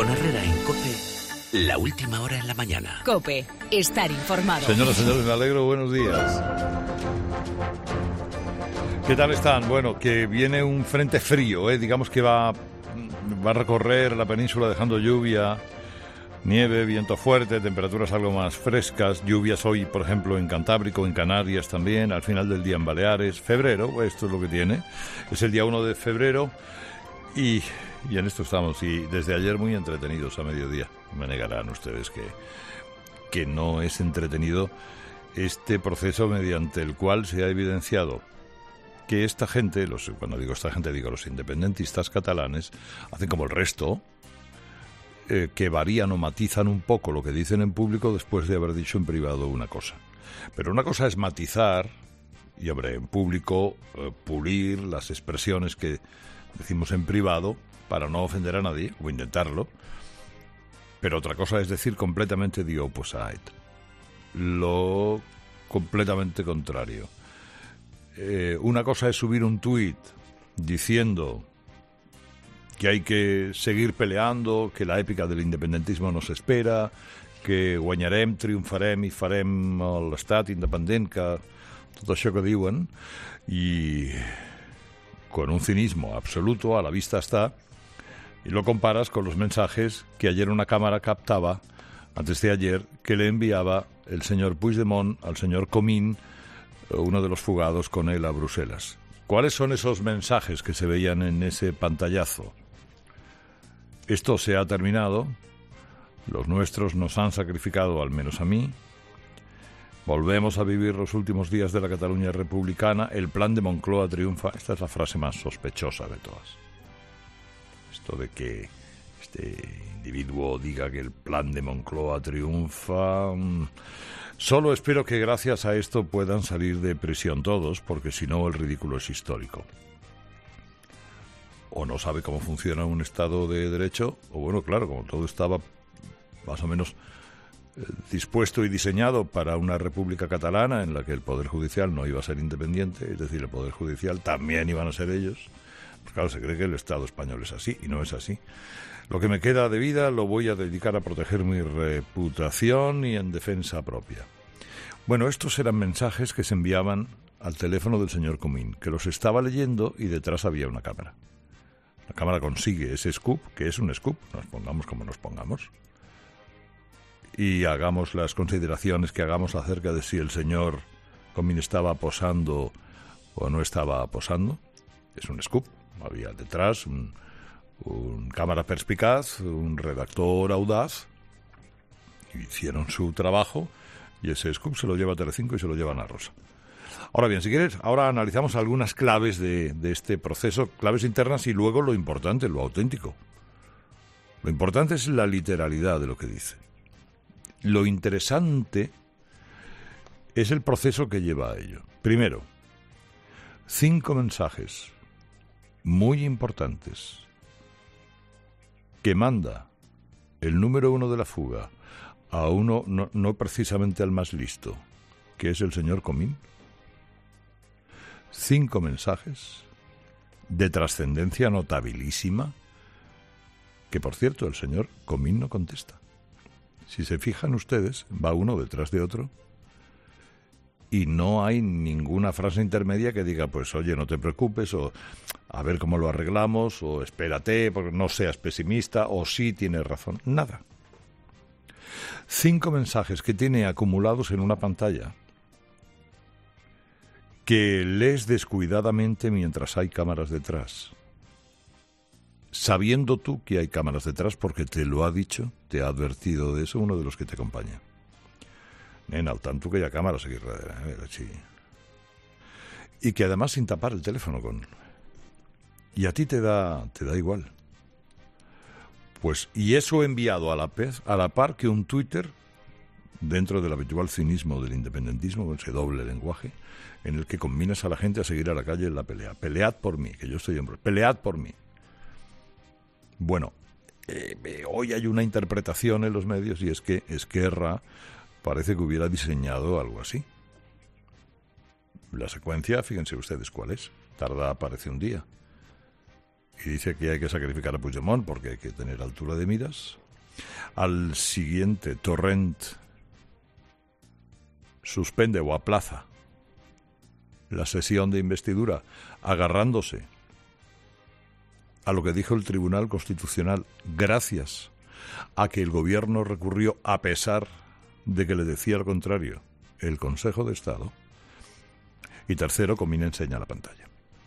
Con Herrera en COPE, la última hora en la mañana. COPE, estar informado. Señoras y señores, me alegro, buenos días. ¿Qué tal están? Bueno, que viene un frente frío, digamos que va a recorrer la península dejando lluvia, nieve, viento fuerte, temperaturas algo más frescas, lluvias hoy, por ejemplo, en Cantábrico, en Canarias también, al final del día en Baleares, febrero, esto es lo que tiene, es el día 1 de febrero y en esto estamos, y desde ayer muy entretenidos a mediodía. Me negarán ustedes que no es entretenido este proceso mediante el cual se ha evidenciado que esta gente, cuando digo esta gente digo los independentistas catalanes, hacen como el resto, que varían o matizan un poco lo que dicen en público después de haber dicho en privado una cosa. Pero una cosa es matizar y, hombre, en público pulir las expresiones que decimos en privado para no ofender a nadie, o intentarlo. Pero otra cosa es decir completamente the opposite, lo completamente contrario. Una cosa es subir un tuit diciendo que hay que seguir peleando, que la épica del independentismo nos espera, que guanyarem, triomfarem i farem l'estat independent, que tot això que diuen, y con un cinismo absoluto, a la vista está, y lo comparas con los mensajes que ayer una cámara captaba, antes de ayer, que le enviaba el señor Puigdemont al señor Comín, uno de los fugados con él a Bruselas. ¿Cuáles son esos mensajes que se veían en ese pantallazo? Esto se ha terminado, los nuestros nos han sacrificado, al menos a mí, volvemos a vivir los últimos días de la Cataluña republicana, el plan de Moncloa triunfa. Esta es la frase más sospechosa de todas. Esto de que este individuo diga que el plan de Moncloa triunfa. Solo espero que gracias a esto puedan salir de prisión todos, porque si no el ridículo es histórico. O no sabe cómo funciona un Estado de Derecho, o bueno, claro, como todo estaba más o menos dispuesto y diseñado para una república catalana en la que el Poder Judicial no iba a ser independiente, es decir, el Poder Judicial también iban a ser ellos. Pues claro, se cree que el Estado español es así, y no es así. Lo que me queda de vida lo voy a dedicar a proteger mi reputación y en defensa propia. Bueno, estos eran mensajes que se enviaban al teléfono del señor Comín, que los estaba leyendo y detrás había una cámara. La cámara consigue ese scoop, que es un scoop, nos pongamos como nos pongamos, y hagamos las consideraciones que hagamos acerca de si el señor Comín estaba posando o no estaba posando. Es un scoop, había detrás un cámara perspicaz, un redactor audaz, hicieron su trabajo y ese scoop se lo lleva a Telecinco y se lo llevan a Rosa. Ahora bien, si quieres, ahora analizamos algunas claves de este proceso, claves internas y luego lo importante, lo auténtico. Lo importante es la literalidad de lo que dice. Lo interesante es el proceso que lleva a ello. Primero, 5 mensajes muy importantes que manda el número 1 de la fuga a uno, no precisamente al más listo, que es el señor Comín. 5 mensajes de trascendencia notabilísima que, por cierto, el señor Comín no contesta. Si se fijan ustedes, va uno detrás de otro y no hay ninguna frase intermedia que diga, pues oye, no te preocupes, o a ver cómo lo arreglamos, o espérate, porque no seas pesimista, o sí tienes razón. Nada. 5 mensajes que tiene acumulados en una pantalla que lees descuidadamente mientras hay cámaras detrás, sabiendo tú que hay cámaras detrás porque te lo ha dicho, te ha advertido de eso uno de los que te acompaña. Nena, al tanto que hi ha càmeres aquí darrere, sí. Y que además sin tapar el teléfono y a ti te da igual. Pues, y eso enviado a la par que un Twitter, dentro del habitual cinismo del independentismo, con ese doble lenguaje, en el que combinas a la gente a seguir a la calle en la pelea. Pelead por mí, que yo estoy hombre. Pelead por mí. Bueno, hoy hay una interpretación en los medios y es que Esquerra parece que hubiera diseñado algo así. La secuencia, fíjense ustedes cuál es. Tarda, parece un día. y dice que hay que sacrificar a Puigdemont porque hay que tener altura de miras. Al siguiente, Torrent suspende o aplaza la sesión de investidura agarrándose a lo que dijo el Tribunal Constitucional gracias a que el gobierno recurrió a pesar de que le decía lo contrario el Consejo de Estado. Y tercero, Comín enseña la pantalla.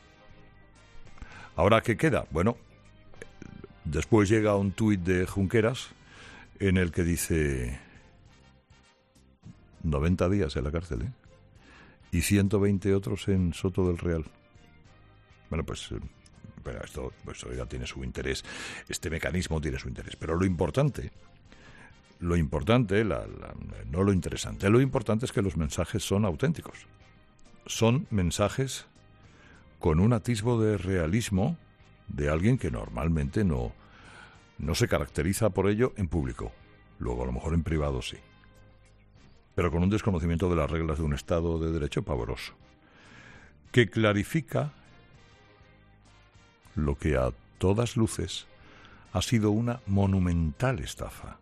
¿Ahora qué queda? Bueno, después llega un tuit de Junqueras en el que dice 90 días en la cárcel, y 120 otros en Soto del Real. Bueno, pues pero esto ya tiene su interés, este mecanismo tiene su interés, pero lo importante, no lo interesante, lo importante es que los mensajes son auténticos, son mensajes con un atisbo de realismo de alguien que normalmente no se caracteriza por ello en público, luego a lo mejor en privado sí, pero con un desconocimiento de las reglas de un Estado de Derecho pavoroso, que clarifica lo que a todas luces ha sido una monumental estafa.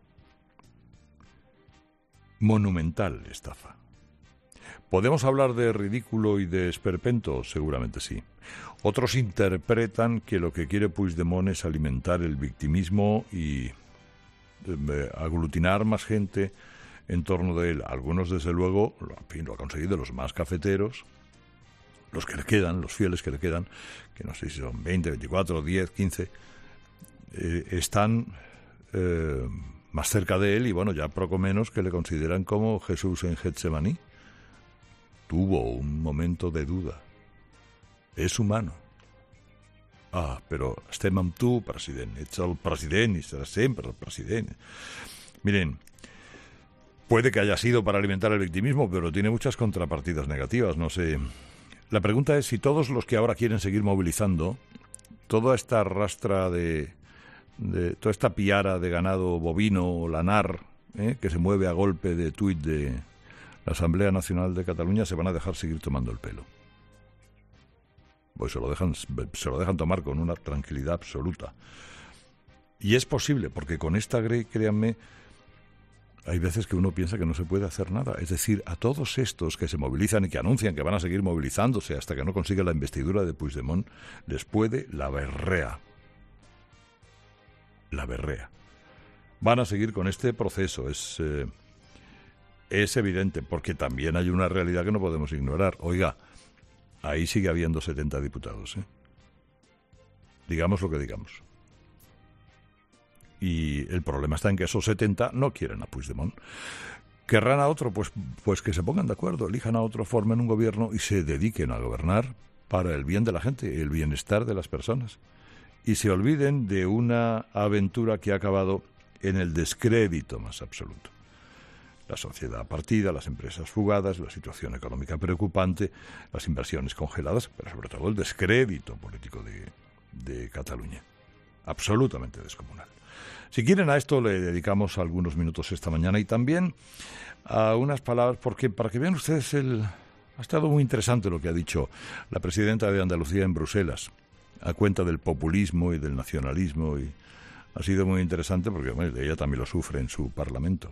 Monumental estafa. ¿Podemos hablar de ridículo y de esperpento? Seguramente sí. Otros interpretan que lo que quiere Puigdemont es alimentar el victimismo y aglutinar más gente en torno de él. Algunos, desde luego, lo ha conseguido, los más cafeteros, los que le quedan, los fieles que le quedan, que no sé si son 20, 24, 10, 15, están más cerca de él y bueno, ya poco menos que le consideran como Jesús en Getsemaní. Tuvo un momento de duda. És humano. Però estem amb tu, president. Ets el president y serás siempre el president. Miren, puede que haya sido para alimentar el victimismo, pero tiene muchas contrapartidas negativas, no sé. La pregunta es si todos los que ahora quieren seguir movilizando, toda esta rastra toda esta piara de ganado bovino o lanar, que se mueve a golpe de tuit de la Asamblea Nacional de Cataluña, se van a dejar seguir tomando el pelo. Pues se lo dejan tomar con una tranquilidad absoluta. Y es posible, porque con esta créanme, hay veces que uno piensa que no se puede hacer nada. Es decir, a todos estos que se movilizan y que anuncian que van a seguir movilizándose hasta que no consigan la investidura de Puigdemont, les puede la berrea. La berrea. Van a seguir con este proceso. Es evidente, porque también hay una realidad que no podemos ignorar. Oiga, ahí sigue habiendo 70 diputados, digamos lo que digamos. Y el problema está en que esos 70 no quieren a Puigdemont. ¿Querrán a otro? Pues que se pongan de acuerdo, elijan a otro, formen un gobierno y se dediquen a gobernar para el bien de la gente, el bienestar de las personas. Y se olviden de una aventura que ha acabado en el descrédito más absoluto. La sociedad partida, las empresas fugadas, la situación económica preocupante, las inversiones congeladas, pero sobre todo el descrédito político de Cataluña. Absolutamente descomunal. Si quieren, a esto le dedicamos algunos minutos esta mañana y también a unas palabras, porque para que vean ustedes, ha estado muy interesante lo que ha dicho la presidenta de Andalucía en Bruselas, a cuenta del populismo y del nacionalismo, y ha sido muy interesante porque bueno, ella también lo sufre en su Parlamento.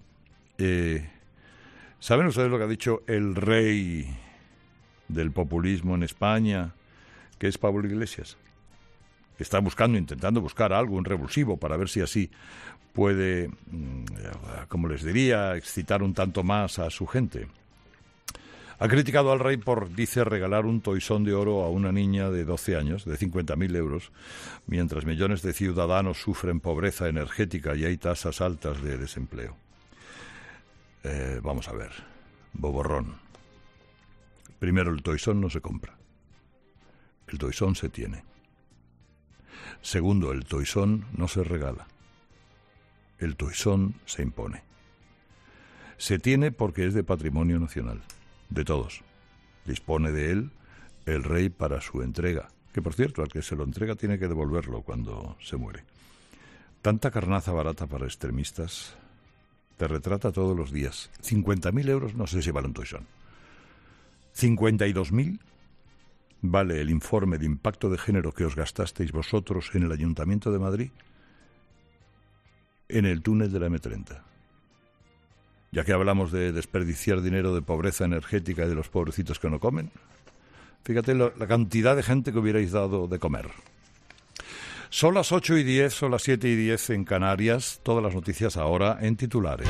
¿Saben ustedes lo que ha dicho el rey del populismo en España, que es Pablo Iglesias? Que está intentando buscar algo, un revulsivo, para ver si así puede, como les diría, excitar un tanto más a su gente. Ha criticado al rey por, dice, regalar un toisón de oro a una niña de 12 años, de 50.000 euros, mientras millones de ciudadanos sufren pobreza energética y hay tasas altas de desempleo. Vamos a ver, boborrón. Primero, el toisón no se compra. El toisón se tiene. Segundo, el toisón no se regala. El toisón se impone. Se tiene porque es de patrimonio nacional, de todos. Dispone de él el rey para su entrega, que por cierto, al que se lo entrega tiene que devolverlo cuando se muere. Tanta carnaza barata para extremistas te retrata todos los días. 50.000 euros, no sé si vale un toisón. 52.000 vale el informe de impacto de género que os gastasteis vosotros en el Ayuntamiento de Madrid en el túnel de la M30? Ya que hablamos de desperdiciar dinero, de pobreza energética y de los pobrecitos que no comen, fíjate la cantidad de gente que hubierais dado de comer. Son las 8:10, son las 7:10 en Canarias. Todas las noticias ahora en titulares.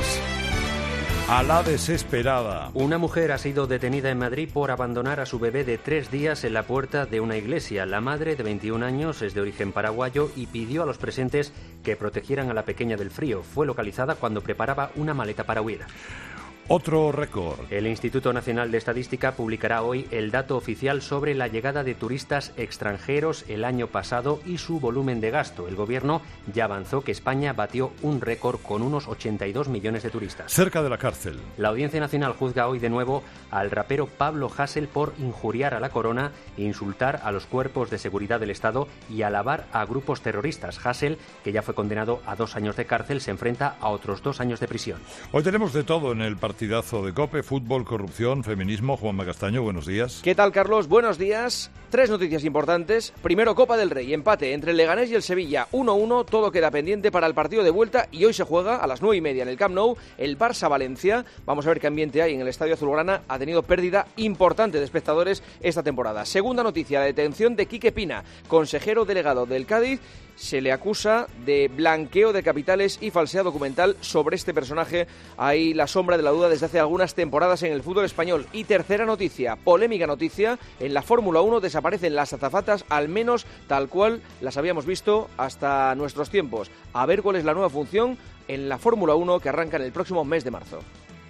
A la desesperada. Una mujer ha sido detenida en Madrid por abandonar a su bebé de 3 días en la puerta de una iglesia. La madre, de 21 años, es de origen paraguayo y pidió a los presentes que protegieran a la pequeña del frío. Fue localizada cuando preparaba una maleta para huir. Otro récord. El Instituto Nacional de Estadística publicará hoy el dato oficial sobre la llegada de turistas extranjeros el año pasado y su volumen de gasto. El Gobierno ya avanzó que España batió un récord con unos 82 millones de turistas. Cerca de la cárcel. La Audiencia Nacional juzga hoy de nuevo al rapero Pablo Hasél por injuriar a la corona, insultar a los cuerpos de seguridad del Estado y alabar a grupos terroristas. Hasél, que ya fue condenado a 2 años de cárcel, se enfrenta a otros 2 años de prisión. Hoy tenemos de todo en el partidazo de COPE: fútbol, corrupción, feminismo. Juanma Castaño, buenos días. ¿Qué tal, Carlos? Buenos días. 3 noticias importantes. Primero, Copa del Rey, empate entre el Leganés y el Sevilla, 1-1, todo queda pendiente para el partido de vuelta y hoy se juega a las 9:30 en el Camp Nou el Barça-Valencia. Vamos a ver qué ambiente hay en el Estadio Azulgrana. Ha tenido pérdida importante de espectadores esta temporada. Segunda noticia, la detención de Quique Pina, consejero delegado del Cádiz. Se le acusa de blanqueo de capitales y falsedad documental. Sobre este personaje hay la sombra de la duda desde hace algunas temporadas en el fútbol español. Y tercera noticia, polémica noticia, en la Fórmula 1 desaparecen las azafatas, al menos tal cual las habíamos visto hasta nuestros tiempos. A ver cuál es la nueva función en la Fórmula 1 que arranca en el próximo mes de marzo.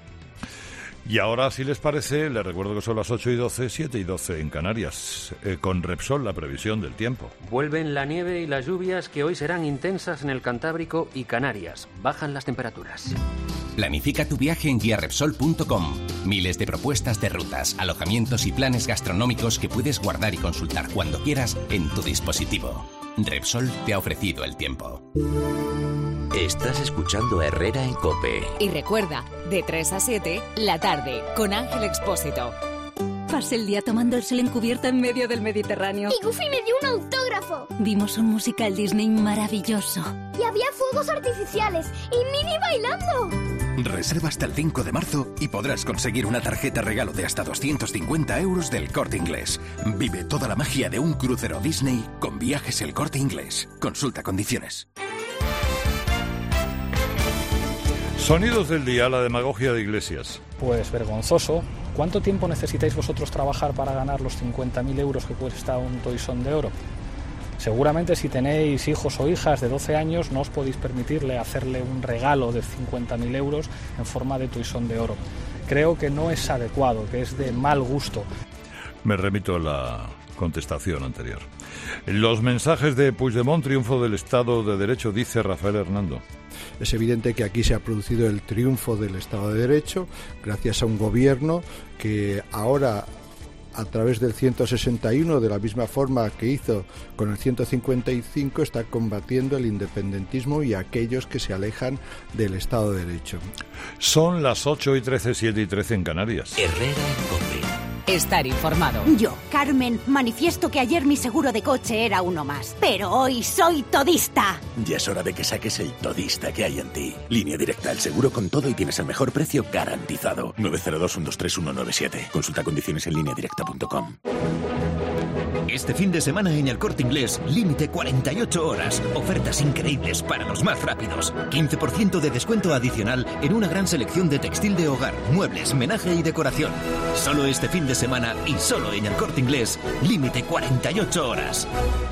Y ahora, si les parece, les recuerdo que son las 8:12, 7:12 en Canarias, con Repsol, la previsión del tiempo. Vuelven la nieve y las lluvias que hoy serán intensas en el Cantábrico y Canarias. Bajan las temperaturas. Planifica tu viaje en guiarepsol.com. Miles de propuestas de rutas, alojamientos y planes gastronómicos que puedes guardar y consultar cuando quieras en tu dispositivo. Repsol te ha ofrecido el tiempo. Estás escuchando a Herrera en COPE. Y recuerda, de 3 a 7, la tarde, con Ángel Expósito. Pasé el día tomando el sol en cubierta en medio del Mediterráneo. Y Goofy me dio un autógrafo. Vimos un musical Disney maravilloso. Y había fuegos artificiales y Minnie bailando. Reserva hasta el 5 de marzo y podrás conseguir una tarjeta regalo de hasta 250 euros del Corte Inglés. Vive toda la magia de un crucero Disney con Viajes El Corte Inglés. Consulta condiciones. Sonidos del día, la demagogia de Iglesias. Pues vergonzoso. ¿Cuánto tiempo necesitáis vosotros trabajar para ganar los 50.000 euros que cuesta un toisón de oro? Seguramente si tenéis hijos o hijas de 12 años no os podéis permitirle hacerle un regalo de 50.000 euros en forma de toisón de oro. Creo que no es adecuado, que es de mal gusto. Me remito a la contestación anterior. Los mensajes de Puigdemont, triunfo del Estado de Derecho, dice Rafael Hernando. Es evidente que aquí se ha producido el triunfo del Estado de Derecho gracias a un gobierno que ahora, a través del 161, de la misma forma que hizo con el 155, está combatiendo el independentismo y aquellos que se alejan del Estado de Derecho. Son las 8:13, 7:13 en Canarias. Herrera en COPE. Estar informado. Yo, Carmen, manifiesto que ayer mi seguro de coche era uno más, pero hoy soy todista. Ya es hora de que saques el todista que hay en ti. Línea Directa, el seguro con todo y tienes el mejor precio garantizado. 902-123-197. Consulta condiciones en lineadirecta.com. Este fin de semana en El Corte Inglés, límite 48 horas. Ofertas increíbles para los más rápidos. 15% de descuento adicional en una gran selección de textil de hogar, muebles, menaje y decoración. Solo este fin de semana y solo en El Corte Inglés, límite 48 horas.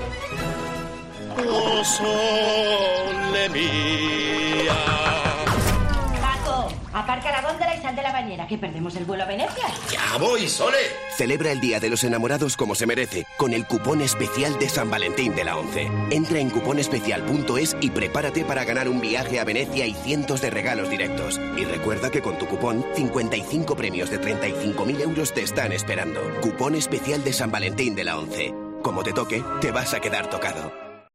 Oh, sole mía. Paco, aparca la góndola y sal de la bañera, que perdemos el vuelo a Venecia. ¡Ya voy, Sole! Celebra el Día de los Enamorados como se merece, con el cupón especial de San Valentín de la ONCE. Entra en cuponespecial.es y prepárate para ganar un viaje a Venecia y cientos de regalos directos. Y recuerda que con tu cupón, 55 premios de 35.000 euros te están esperando. Cupón especial de San Valentín de la ONCE. Como te toque, te vas a quedar tocado.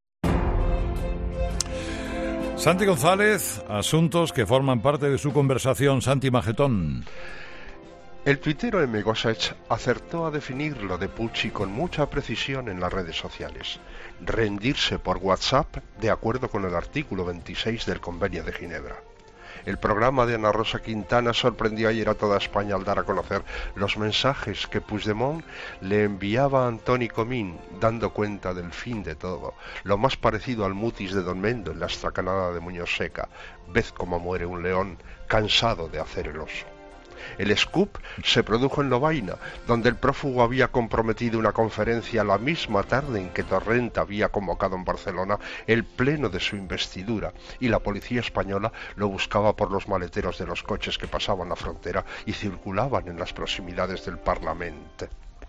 Santi González, asuntos que forman parte de su conversación. Santi Majetón. El tuitero M. Gossech acertó a definir lo de Pucci con mucha precisión en las redes sociales. Rendirse por WhatsApp de acuerdo con el artículo 26 del Convenio de Ginebra. El programa de Ana Rosa Quintana sorprendió ayer a toda España al dar a conocer los mensajes que Puigdemont le enviaba a Antoni Comín, dando cuenta del fin de todo, lo más parecido al mutis de Don Mendo en la estracanada de Muñoz Seca, «Ved cómo muere un león, cansado de hacer el oso». El scoop se produjo en Lovaina, donde el prófugo había comprometido una conferencia la misma tarde en que Torrent había convocado en Barcelona el pleno de su investidura, y la policía española lo buscaba por los maleteros de los coches que pasaban la frontera y circulaban en las proximidades del Parlamento.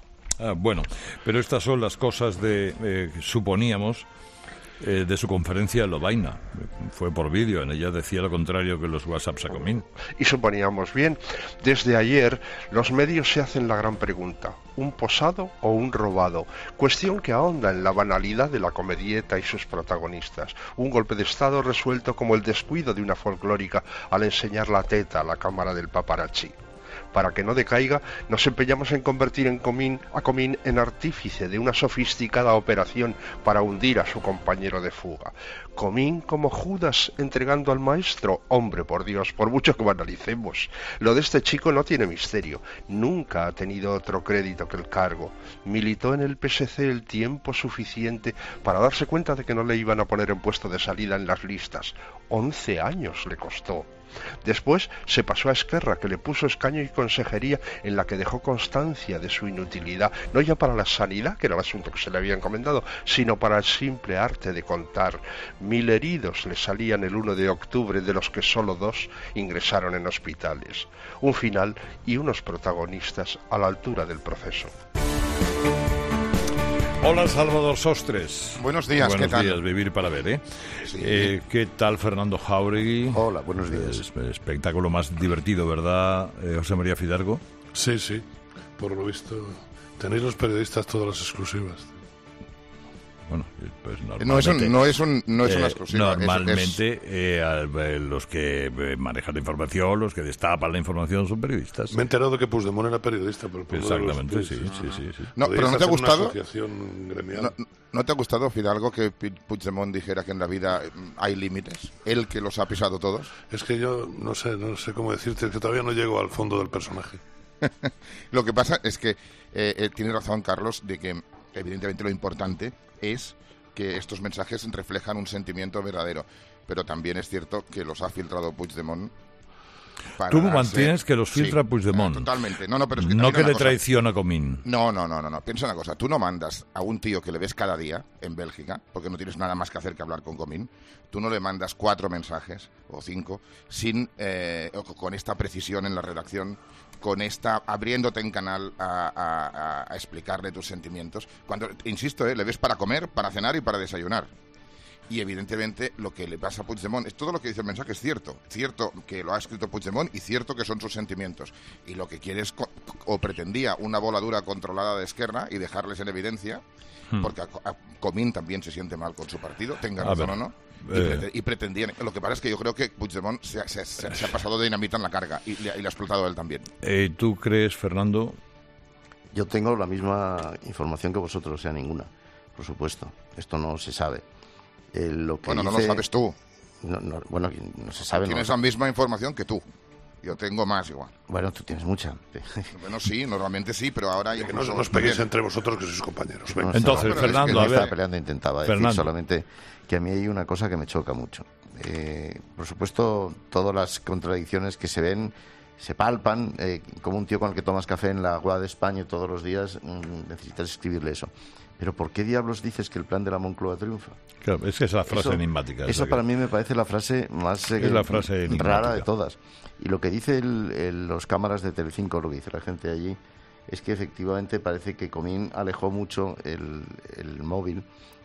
Bueno, pero estas son las cosas suponíamos, de su conferencia en Lovaina. Fue por vídeo, en ella decía lo contrario que los WhatsApps a Comín. Y suponíamos bien. Desde ayer los medios se hacen la gran pregunta: ¿un posado o un robado? Cuestión que ahonda en la banalidad de la comedieta y sus protagonistas. Un golpe de estado resuelto como el descuido de una folclórica al enseñar la teta a la cámara del paparazzi. Para que no decaiga, nos empeñamos en convertir a Comín en artífice de una sofisticada operación para hundir a su compañero de fuga. Comín como Judas entregando al maestro. Hombre, por Dios, por mucho que banalicemos. Lo de este chico no tiene misterio. Nunca ha tenido otro crédito que el cargo. Militó en el PSC el tiempo suficiente para darse cuenta de que no le iban a poner en puesto de salida en las listas. 11 años le costó. Después se pasó a Esquerra, que le puso escaño y consejería en la que dejó constancia de su inutilidad, no ya para la sanidad, que era el asunto que se le había encomendado, sino para el simple arte de contar. 1000 heridos le salían el 1 de octubre, de los que solo 2 ingresaron en hospitales. Un final y unos protagonistas a la altura del proceso. Hola, Salvador Sostres. Buenos días, ¿qué tal? Buenos días, vivir para ver, ¿eh? Sí. ¿Qué tal Fernando Jáuregui? Hola, buenos días. Espectáculo más divertido, ¿verdad, José María Fidalgo? Sí, sí, por lo visto. Tenéis los periodistas todas las exclusivas. Bueno, pues no es una exclusiva. Normalmente los que manejan la información, los que destapan la información son periodistas. Me he enterado que Puigdemont era periodista. Exactamente, sí. No, pero ¿no te ha gustado? ¿No te ha gustado, Fidalgo, que Puigdemont dijera que en la vida hay límites? Él que los ha pisado todos. Es que yo no sé cómo decirte, que todavía no llego al fondo del personaje. Lo que pasa es que tiene razón Carlos de que evidentemente lo importante es que estos mensajes reflejan un sentimiento verdadero, pero también es cierto que los ha filtrado Puigdemont. Tú mantienes que los filtra Puigdemont. Totalmente. Pero es que no que le traiciona Comín. No. Piensa una cosa. Tú no mandas a un tío que le ves cada día en Bélgica, porque no tienes nada más que hacer que hablar con Comín. Tú no le mandas 4 mensajes o 5 con esta precisión en la redacción, abriéndote en canal a explicarle tus sentimientos. Cuando, insisto, le ves para comer, para cenar y para desayunar. Y evidentemente lo que le pasa a Puigdemont, todo lo que dice el mensaje es cierto. Cierto que lo ha escrito Puigdemont y cierto que son sus sentimientos. Y lo que quiere es, o pretendía, una voladura controlada de Esquerra y dejarles en evidencia, porque Comín también se siente mal con su partido, tenga razón o no. Y pretendían. Lo que pasa es que yo creo que Puigdemont se ha pasado de dinamita en la carga y le ha explotado él también. ¿Tú crees, Fernando? Yo tengo la misma información que vosotros, o sea, ninguna, por supuesto. Esto no se sabe. No lo sabes tú. No se sabe. Tienes la misma información que tú. Yo tengo más igual. Bueno, tú tienes mucha. Bueno, sí, normalmente sí, pero ahora ya que no os peguéis entre vosotros, que sois compañeros. No, entonces, Fernando, a ver. Estaba peleando, intentaba decir solamente que a mí hay una cosa que me choca mucho. Por supuesto, todas las contradicciones que se ven, se palpan, como un tío con el que tomas café en la Guada de España todos los días, necesitas escribirle eso. Pero ¿por qué diablos dices que el plan de la Moncloa triunfa? Claro, es que es la frase enigmática. Eso para mí me parece la frase más rara de todas. Y lo que dice los cámaras de Telecinco, lo que dice la gente de allí, es que efectivamente parece que Comín alejó mucho el móvil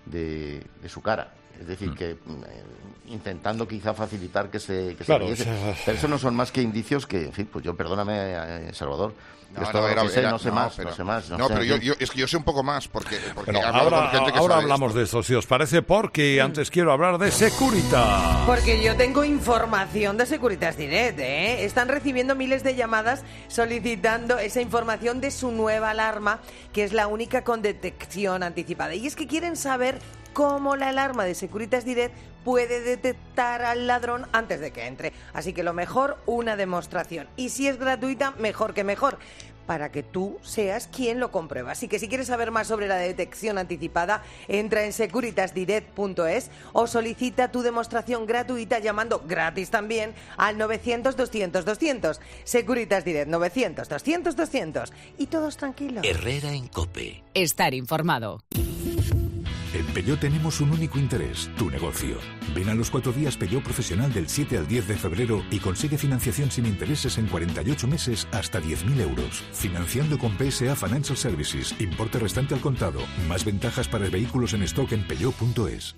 de su cara. Es decir, que intentando quizá facilitar que se claro, viese. Pero eso no son más que indicios que, en fin, pues yo perdóname, Salvador. No sé más. Pero yo sé un poco más, porque bueno, ahora hablamos de esto, si os parece, porque antes quiero hablar de Securitas. Porque yo tengo información de Securitas Direct, ¿eh? Están recibiendo miles de llamadas solicitando esa información de su nueva alarma, que es la única con detección anticipada. Y es que quieren saber cómo la alarma de Securitas Direct puede detectar al ladrón antes de que entre. Así que lo mejor, una demostración. Y si es gratuita, mejor que mejor, para que tú seas quien lo comprueba. Así que si quieres saber más sobre la detección anticipada, entra en securitasdirect.es o solicita tu demostración gratuita llamando gratis también al 900-200-200. Securitas Direct, 900-200-200. Y todos tranquilos. Herrera en COPE. Estar informado. En Peugeot tenemos un único interés, tu negocio. Ven a los 4 días Peugeot Profesional del 7 al 10 de febrero y consigue financiación sin intereses en 48 meses hasta 10.000 euros. Financiando con PSA Financial Services, importe restante al contado. Más ventajas para vehículos en stock en peugeot.es.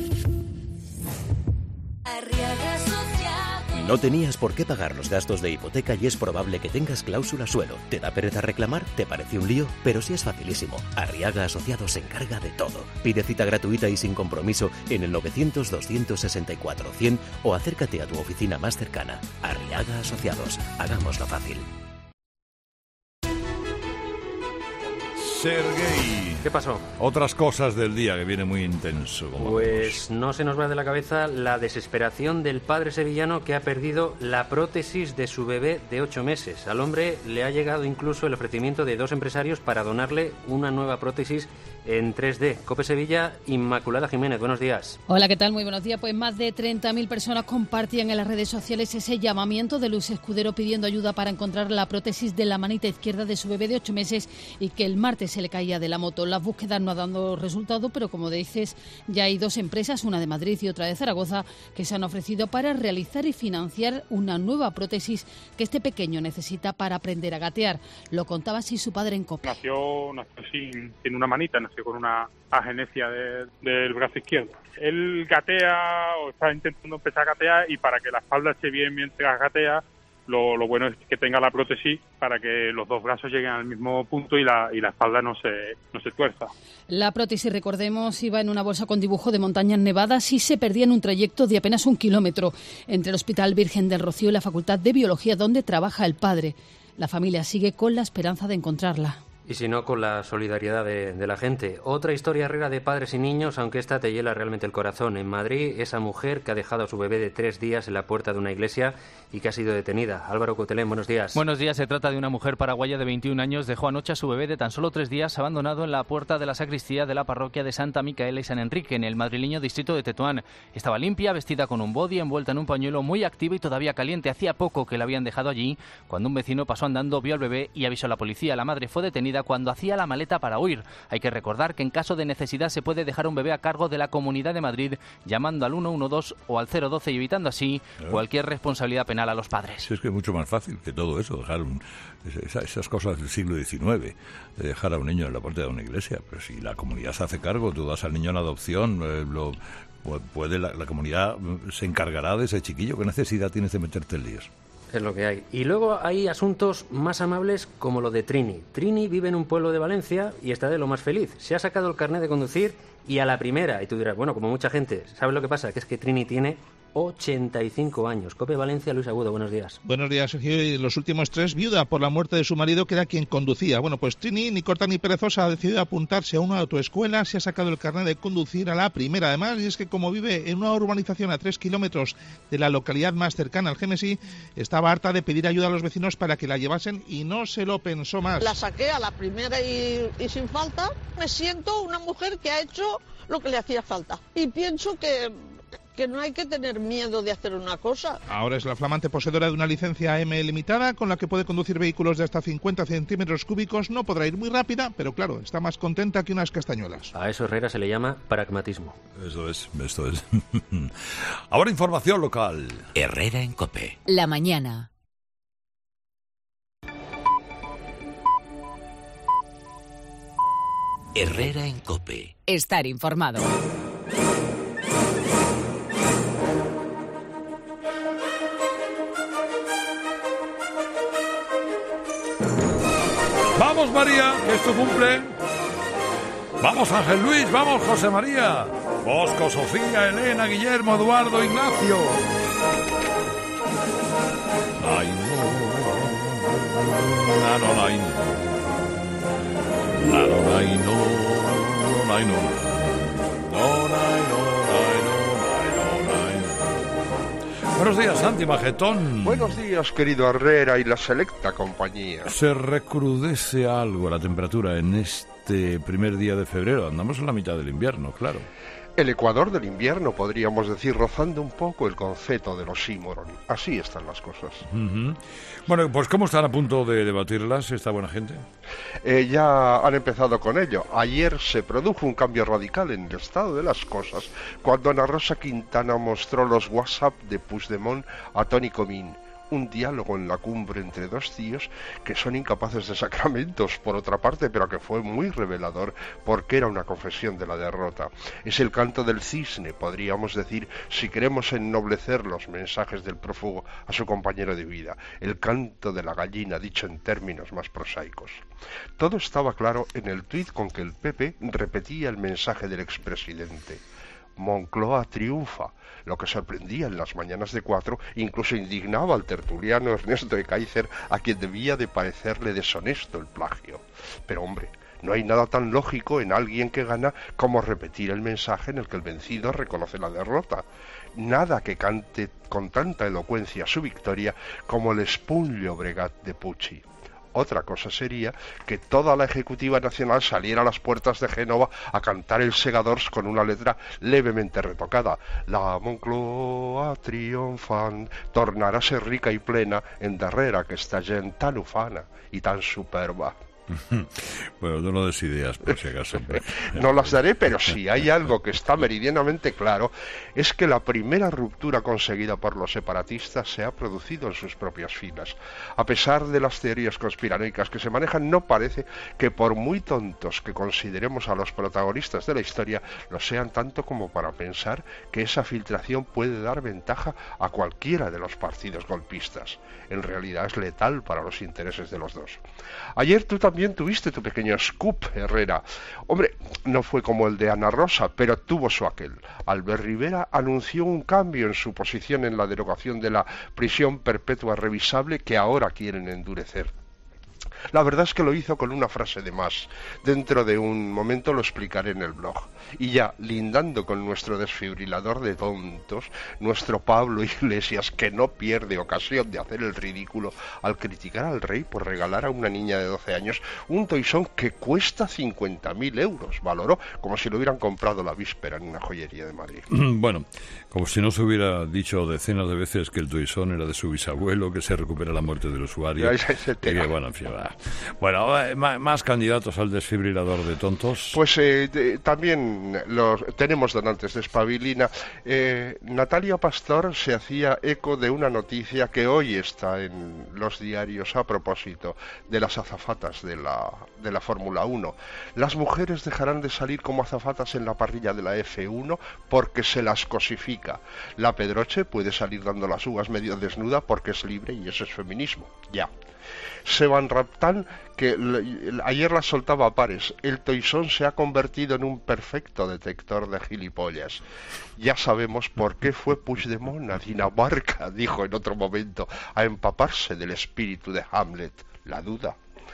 No tenías por qué pagar los gastos de hipoteca y es probable que tengas cláusula suelo. ¿Te da pereza reclamar? ¿Te parece un lío? Pero sí es facilísimo. Arriaga Asociados se encarga de todo. Pide cita gratuita y sin compromiso en el 900-264-100 o acércate a tu oficina más cercana. Arriaga Asociados. Hagámoslo fácil. Sergei. ¿Qué pasó? Otras cosas del día que viene muy intenso. Pues no se nos va de la cabeza la desesperación del padre sevillano que ha perdido la prótesis de su bebé de 8 meses. Al hombre le ha llegado incluso el ofrecimiento de 2 empresarios para donarle una nueva prótesis en 3D. COPE Sevilla, Inmaculada Jiménez, buenos días. Hola, ¿qué tal? Muy buenos días. Pues más de 30.000 personas compartían en las redes sociales ese llamamiento de Luis Escudero pidiendo ayuda para encontrar la prótesis de la manita izquierda de su bebé de 8 meses y que el martes se le caía de la moto. Las búsquedas no han dado resultado, pero como dices, ya hay 2 empresas, una de Madrid y otra de Zaragoza, que se han ofrecido para realizar y financiar una nueva prótesis que este pequeño necesita para aprender a gatear. Lo contaba así su padre en COPE. Nació sin una manita, nació con una agenesia del brazo izquierdo. Él gatea o está intentando empezar a gatear y para que la espalda esté bien mientras gatea, lo bueno es que tenga la prótesis para que los 2 brazos lleguen al mismo punto y la espalda no se tuerza. La prótesis, recordemos, iba en una bolsa con dibujo de montañas nevadas y se perdía en un trayecto de apenas 1 kilómetro entre el Hospital Virgen del Rocío y la Facultad de Biología donde trabaja el padre. La familia sigue con la esperanza de encontrarla. Y si no, con la solidaridad de la gente. Otra historia herrera de padres y niños, aunque esta te hiela realmente el corazón. En Madrid, esa mujer que ha dejado a su bebé de 3 días en la puerta de una iglesia y que ha sido detenida. Álvaro Cotelén, buenos días. Buenos días. Se trata de una mujer paraguaya de 21 años. Dejó anoche a su bebé de tan solo 3 días abandonado en la puerta de la sacristía de la parroquia de Santa Micaela y San Enrique, en el madrileño distrito de Tetuán. Estaba limpia, vestida con un body, envuelta en un pañuelo, muy activa y todavía caliente. Hacía poco que la habían dejado allí, cuando un vecino pasó andando, vio al bebé y avisó a la policía. La madre fue detenida cuando hacía la maleta para huir. Hay que recordar que en caso de necesidad se puede dejar un bebé a cargo de la Comunidad de Madrid llamando al 112 o al 012 y evitando así cualquier responsabilidad penal a los padres. Sí, es que es mucho más fácil que todo eso, dejar esas cosas del siglo XIX, de dejar a un niño en la puerta de una iglesia. Pero si la comunidad se hace cargo, tú das al niño en adopción, la comunidad se encargará de ese chiquillo. ¿Qué necesidad tienes de meterte en líos? Es lo que hay. Y luego hay asuntos más amables como lo de Trini. Trini vive en un pueblo de Valencia y está de lo más feliz. Se ha sacado el carnet de conducir y a la primera. Y tú dirás, bueno, como mucha gente, ¿sabes lo que pasa? Que es que Trini tiene 85 años. COPE Valencia, Luis Agudo, buenos días. Buenos días, Sergio. Y los últimos 3, viuda por la muerte de su marido, que era quien conducía. Bueno, pues Trini, ni corta ni perezosa, ha decidido apuntarse a una autoescuela, se ha sacado el carnet de conducir a la primera. Además, y es que como vive en una urbanización a 3 kilómetros de la localidad más cercana al Génesis, estaba harta de pedir ayuda a los vecinos para que la llevasen y no se lo pensó más. La saqué a la primera y sin falta. Me siento una mujer que ha hecho lo que le hacía falta. Y pienso que no hay que tener miedo de hacer una cosa. Ahora es la flamante poseedora de una licencia AM limitada con la que puede conducir vehículos de hasta 50 centímetros cúbicos. No podrá ir muy rápida, pero claro, está más contenta que unas castañuelas. A eso, Herrera, se le llama pragmatismo. Esto es. Ahora información local. Herrera en COPE. La mañana. Herrera en COPE. Estar informado. Vamos, María, que es tu cumple. Vamos, Ángel Luis, vamos, José María. Bosco, Sofía, Elena, Guillermo, Eduardo, Ignacio. Ay, no. Buenos días, Santi Majetón. Buenos días, querido Herrera y la selecta compañía. Se recrudece algo la temperatura en este primer día de febrero. Andamos en la mitad del invierno, claro. El ecuador del invierno, podríamos decir, rozando un poco el concepto de los Cimarron. Así están las cosas. Bueno, pues ¿cómo están a punto de debatirlas esta buena gente? Ya han empezado con ello. Ayer se produjo un cambio radical en el estado de las cosas cuando Ana Rosa Quintana mostró los WhatsApp de Puigdemont a Toni Comín. Un diálogo en la cumbre entre dos tíos que son incapaces de sacramentos, por otra parte, pero que fue muy revelador porque era una confesión de la derrota. Es el canto del cisne, podríamos decir, si queremos ennoblecer los mensajes del prófugo a su compañero de vida. El canto de la gallina, dicho en términos más prosaicos. Todo estaba claro en el tuit con que el PP repetía el mensaje del expresidente. Moncloa triunfa, lo que sorprendía en las mañanas de 4, incluso indignaba al tertuliano Ernesto de Kaiser, a quien debía de parecerle deshonesto el plagio. Pero hombre, no hay nada tan lógico en alguien que gana como repetir el mensaje en el que el vencido reconoce la derrota. Nada que cante con tanta elocuencia su victoria como el Spun Llobregat de Pucci. Otra cosa sería que toda la Ejecutiva Nacional saliera a las puertas de Génova a cantar el Segadors con una letra levemente retocada. La Moncloa triomfant tornará a ser rica y plena en darrera que esta gent tan ufana y tan superba. Bueno, tú no des ideas, por si acaso. No las daré, pero si hay algo que está meridianamente claro, es que la primera ruptura conseguida por los separatistas se ha producido en sus propias filas. A pesar de las teorías conspiranoicas que se manejan, no parece que por muy tontos que consideremos a los protagonistas de la historia, lo sean tanto como para pensar que esa filtración puede dar ventaja a cualquiera de los partidos golpistas. En realidad es letal para los intereses de los dos. Ayer tú también tuviste tu pequeño scoop, Herrera. Hombre, no fue como el de Ana Rosa, pero tuvo su aquel. Albert Rivera anunció un cambio en su posición en la derogación de la prisión perpetua revisable que ahora quieren endurecer. La verdad es que lo hizo con una frase de más. Dentro de un momento lo explicaré en el blog. Y ya, lindando con nuestro desfibrilador de tontos, nuestro Pablo Iglesias, que no pierde ocasión de hacer el ridículo al criticar al rey por regalar a una niña de 12 años un toisón que cuesta 50.000 euros. Valoró como si lo hubieran comprado la víspera en una joyería de Madrid. Bueno, como si no se hubiera dicho decenas de veces que el toisón era de su bisabuelo, que se recupera la muerte del usuario. Que, bueno, en fin, bueno, más candidatos al desfibrilador de tontos. Pues también tenemos donantes de espabilina. Natalia Pastor se hacía eco de una noticia que hoy está en los diarios a propósito de las azafatas de la Fórmula 1. Las mujeres dejarán de salir como azafatas en la parrilla de la F1 porque se las cosifica. La Pedroche puede salir dando las uvas medio desnuda porque es libre y eso es feminismo. Ya. Seban Raptán, que ayer la soltaba a pares. El toisón se ha convertido en un perfecto detector de gilipollas. Ya sabemos por qué fue Puigdemont a Dinamarca, dijo en otro momento, a empaparse del espíritu de Hamlet. La duda.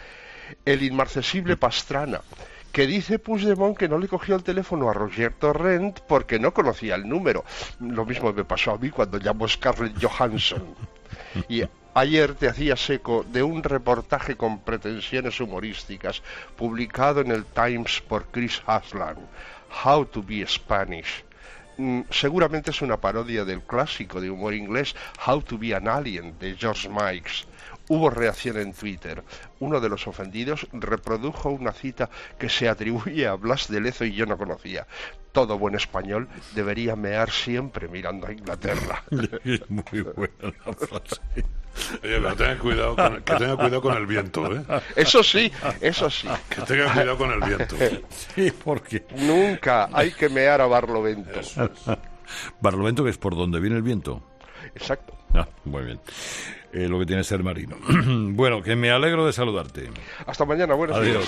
El inmarcesible Pastrana, que dice Puigdemont que no le cogió el teléfono a Roger Torrent porque no conocía el número. Lo mismo me pasó a mí cuando llamó Scarlett Johansson. Y ayer te hacías eco de un reportaje con pretensiones humorísticas publicado en el Times por Chris Haslam, How to be Spanish. Seguramente es una parodia del clásico de humor inglés How to be an Alien de George Michael. Hubo reacción en Twitter. Uno de los ofendidos reprodujo una cita que se atribuye a Blas de Lezo y yo no conocía. Todo buen español debería mear siempre mirando a Inglaterra. Es muy buena la frase. Oye, pero que tenga cuidado con el viento, ¿eh? Eso sí, eso sí. Que tenga cuidado con el viento. Sí, porque nunca hay que mear a Barlovento. Barlovento, que es por donde viene el viento. Exacto. Ah, muy bien. Lo que tiene que ser marino. Bueno, que me alegro de saludarte. Hasta mañana, buenos días.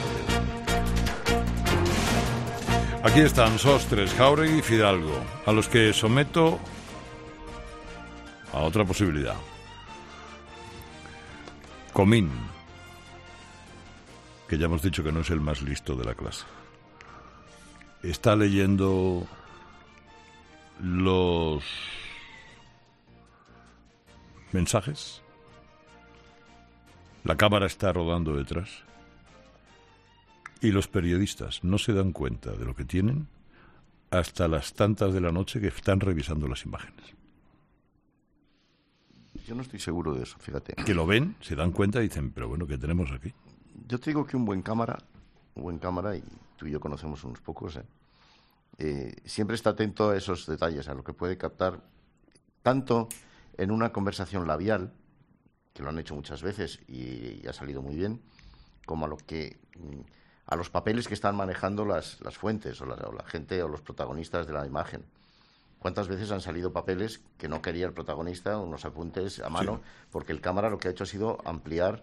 Aquí están Sostres, Jáuregui y Fidalgo, a los que someto a otra posibilidad. Comín, que ya hemos dicho que no es el más listo de la clase. Está leyendo los mensajes. La cámara está rodando detrás. Y los periodistas no se dan cuenta de lo que tienen hasta las tantas de la noche que están revisando las imágenes. Yo no estoy seguro de eso, fíjate. Que lo ven, se dan cuenta y dicen, pero bueno, ¿qué tenemos aquí? Yo te digo que un buen cámara, y tú y yo conocemos unos pocos, siempre está atento a esos detalles, a lo que puede captar, tanto en una conversación labial, que lo han hecho muchas veces y ha salido muy bien, como a los papeles que están manejando las fuentes o la gente o los protagonistas de la imagen. ¿Cuántas veces han salido papeles que no quería el protagonista, unos apuntes a mano, sí, porque el cámara lo que ha hecho ha sido ampliar